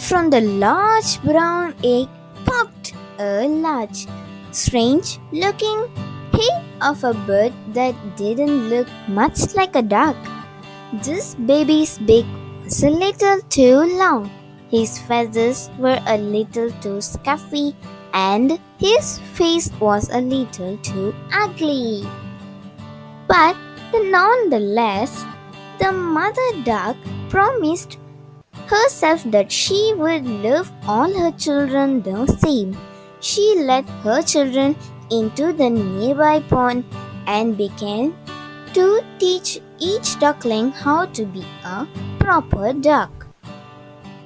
From the large brown egg popped a large, strange looking head of a bird that didn't look much like a duck. This baby's beak was a little too long, his feathers were a little too scuffy, and his face was a little too ugly. But nonetheless, the mother duck promised herself that she would love all her children the same. She led her children into the nearby pond and began to teach each duckling how to be a proper duck.